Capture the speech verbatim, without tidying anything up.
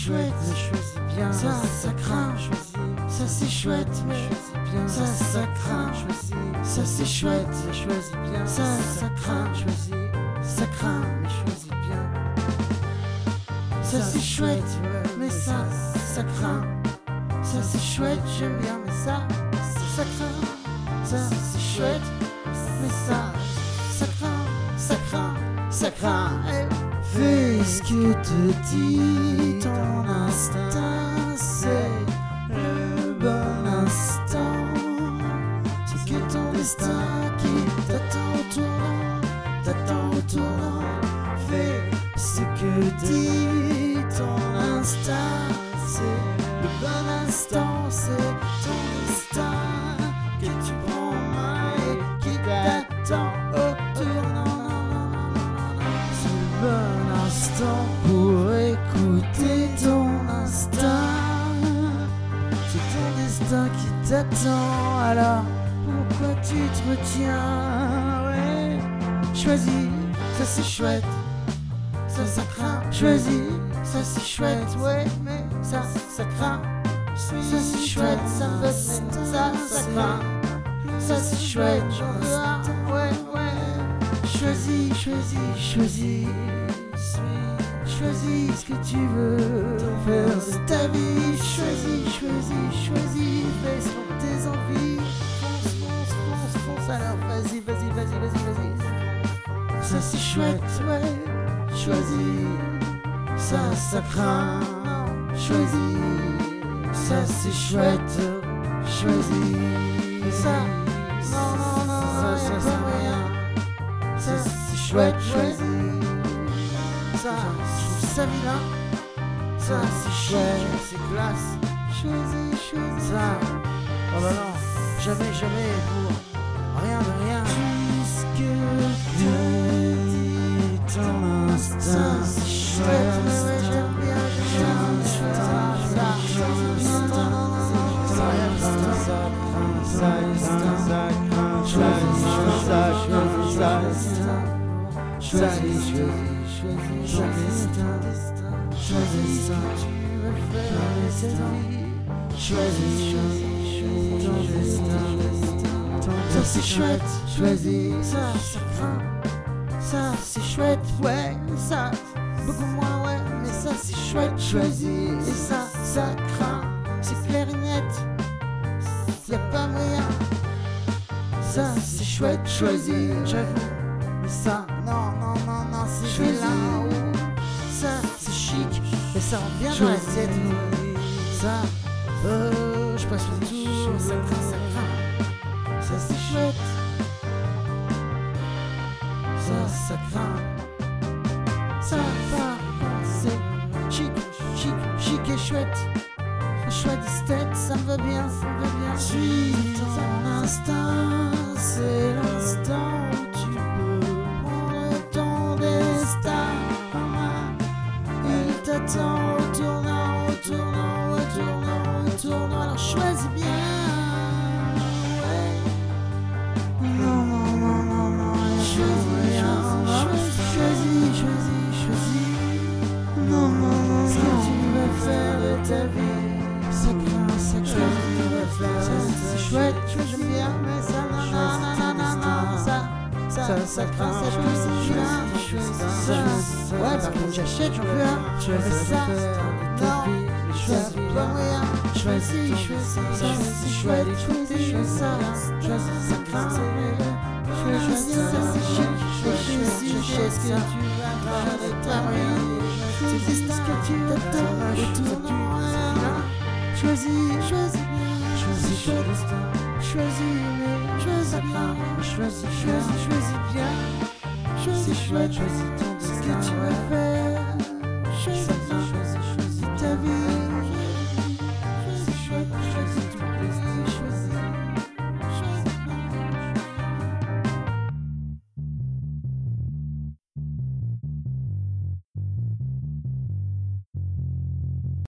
chouette, mais choisis bien. ça, ça craint, choisis. ça c'est chouette, mais Choisis bien. ça, ça craint, choisis. ça c'est chouette, mais choisis bien. ça, ça craint, choisis. ça craint, mais choisis bien. ça c'est chouette, mais ça, ça craint, ça c'est chouette, j'aime bien, mais ça, ça craint, ça c'est chouette, mais ça, ça craint, ça craint, ça craint. Fais ce que te dit ton instinct, c'est le bon instant. C'est que ton destin qui t'attend au tournant, t'attend au tournant. Fais ce que dit ton instinct, c'est le bon instant, c'est ton destin que tu prends en main et qui t'attend au tournant. C'est le bon instant pour écouter ton instinct. C'est ton destin qui t'attend, alors pourquoi tu te retiens? Ouais, choisis, ça c'est chouette, Ça, ça craint, choisis, ça c'est chouette, ouais, mais ça, ça craint, ça c'est chouette, ça me botte, mais ça, ça craint, ça c'est chouette, j'en veux un, ouais, ouais. choisis, choisis, choisis, choisis ce que tu veux faire de ta vie. Choisis, choisis, choisis, fais selon tes envies. Fonce, fonce, fonce, fonce, alors vas-y, vas-y, vas-y, vas-y, vas-y. Ça c'est chouette, ouais, choisis, ça, ça craint, choisis, ça c'est chouette, choisis, Ça, non, non, non, ça, non, ça, y'a ça, pas moyen. ça c'est chouette, choisis, Ça, je trouve ça vilain, ça c'est chic, Ouais. c'est classe, choisis, choisis. ça, oh bah non, jamais, jamais pour rien de rien. Puisque te dit ton instinct, Ça c'est chouette, mais ouais, j'aime bien, j'aime bien, ça, ça, non, non, non, non, non, ça, ça, choisis, choisis, choisis ton destin, choisis ce que tu veux faire de cette vie. Choisis, choisis, ton destin, ça c'est chouette, choisis, ça, ça craint, ça c'est chouette, ouais, ça, beaucoup moins, ouais, mais ça c'est chouette, choisis, et ça, ça craint, c'est clair et net, y'a pas moyen, ça c'est chouette, choisis, j'avoue, mais ça, non, non, non, non, c'est Choisis. vilain, ou ça c'est chic, et ça rentre bien dans la tête, ça, euh, je passe le tour, ça craint, ça craint, ça c'est chouette, ça, ça craint, ça par contre c'est chic, chic, chic et chouette, chouette esthète, ça me va bien, ça me va bien, suis ton instinct, c'est l'instant où tu peux prendre ton destin en main. Il t'attend au tournant, au tournant, au tournant, au tournant, alors choisis bien. Ouais. Non, non, non, non, non, choisis bien. Choisis, choisis, choisis. Non, non, non, ce que tu veux faire de ta vie. Ça craint, ça craint, c'est chouette, j'aime bien, mais ça, non, non, non, non, non, non, ça, ça, ça craint, ça joue, c'est vilain, ça, ouais, par contre j'achète, j'en veux un, mais ça, non, ça, pas moyen, choisis, choisis, ça, c'est chouette, choisis, ça, choisis, ça craint, choisis, ça, c'est chic, choisis, j'achète ce que tu vas faire de ta moyen, c'est ce que tu attends, au tournant, choisis, choisis bien, choisis ton destin, choisis, mais choisis bien, choisis, choisis, choisis bien, choisis chouette, choisis ton destin, ce que tu veux faire, choisis.